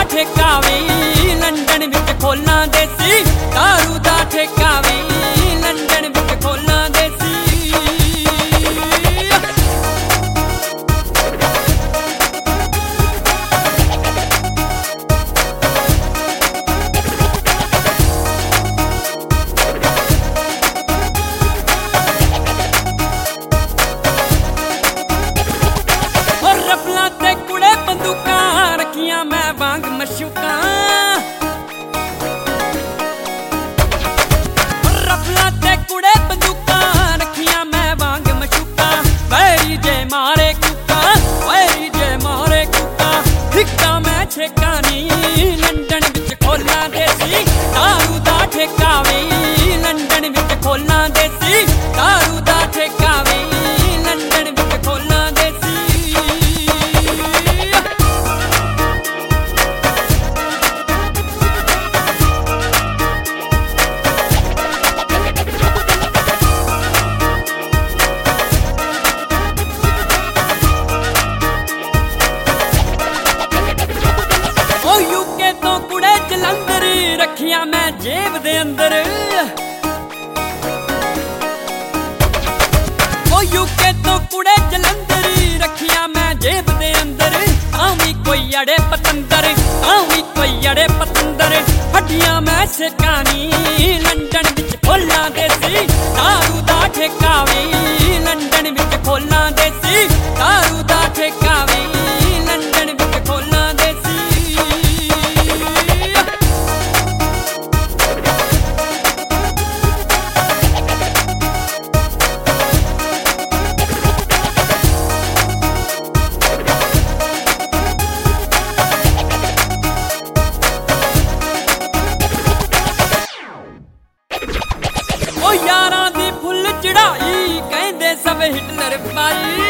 ठेका we London विच खोलां देसी, दारू दा ठेका वी लंडन विच खोलां देसी। रफलां ते कुड़े बंदूकां रखियां मैं वांग मशूकां, रफलां ते कुड़े बंदूकां रखियां मैं वांग मशूकां। वैरी जे मारे कूका, वैरी जे मारे कूका, हिक्का मैं छेका नी लंडन विच खोलां देसी, दारू दा ठेका वी लंडन विच खोलां देसी, दारू दा ठेका वी लंडन विच खोलां देसी। यूके तो कुड़े जलंधर रखियां मैं जेब दे अंदर, ओ यूके तो कुड़े जलंधर रखियां मैं जेब दे अंदर। आवी कोई अड़े पतंदर, आवी कोई अड़े पतंदर, हड्डियां मैं सेकानी लंडन विच खोलां देसी, दारू दा ठेका वी लंडन विच खोलां देसी, दारू दा ठेका वी लंडन विच खोलां देसी। ओ यारां दी फुल चढ़ाई कहंदे सब हिटलर पाई,